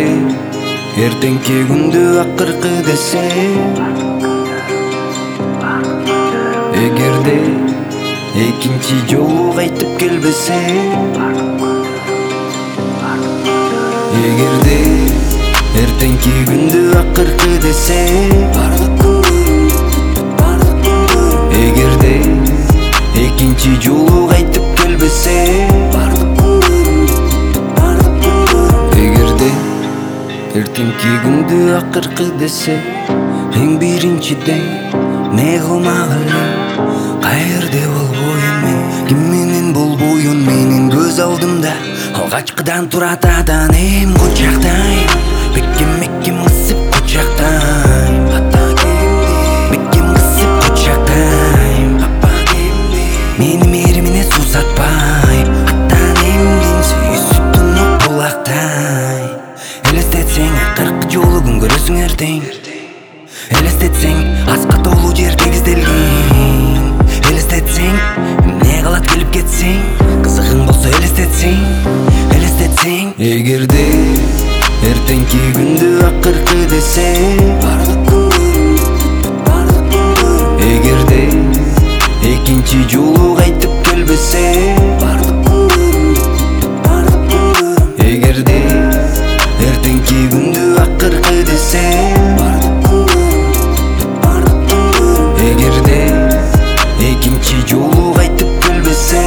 эртеңки күндү акыркы десе, эгерде экинчи жолу кайтып келбесе, эгерде эртеңки күндү акыркы десе, эгерде экинчи жолу кайтып келбесе, эгерде эртеңки күндү акыркы десе, эң биринчиден не кылмагыла, каерде болбойм мен, ким менен болбойм менин көз алдымда, алгачкыдан турат адам кучактайм, бекем кысып кучактайм, бекем кысып кучактайм, мени мээримине суусатпай, аттан эмдин сүйүүсүттүн ок булактай. Элестетсең акыркы жолу күн көрөсүң эртең, элестетсең аска толуу жер тегизделген, элестетсең эмне кылат келип кетсең, кызыгың болсо элестетсең, эгерде эртеңки күндү акыркы десе, эгерде экинчи жолу кайтып келбесе, эгерде эртеңки күндү акыркы десе, эгерде экинчи жолу кайтып келбесе,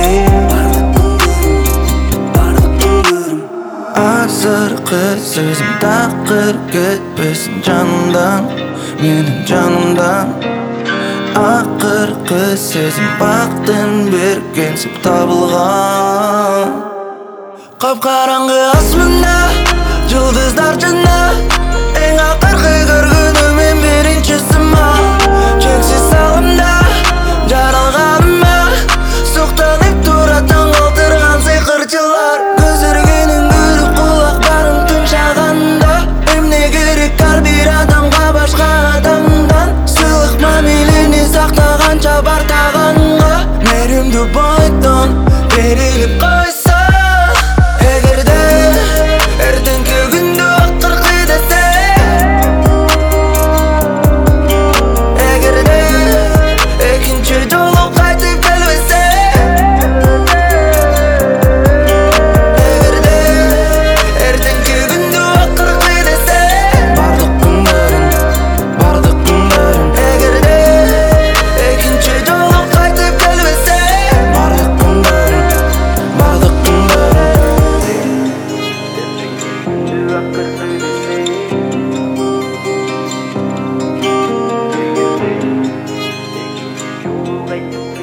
азыркы сөзүм такыр кетпесин жанымдан, менин жанымдан. Акыркы сезим бактын бергенсип табылган. Капкараңгы асманда жылдыздар жана, эң акыркы көргөнүм мен биринчи сымак. Чексиз салымда жаралганыма суктанып турат таң калтырган сыйкырчылар. Көз иргенин көрүп кулактарым тынчаганда, эмне керек ар бир адамга башка адамдан. Сыйлык мамилени сактаганча бартаганга, мээримдүү бойдон берилип койсо, эгерде эртеңки күндү акыркы десе, эгерде экинчи жолу кайтып келбесе, эгерде эртеңки күндү акыркы десе, бардык күндөрүм, эгерде экинчи жолу кайтып келбесе, бардык күндөрүм. Like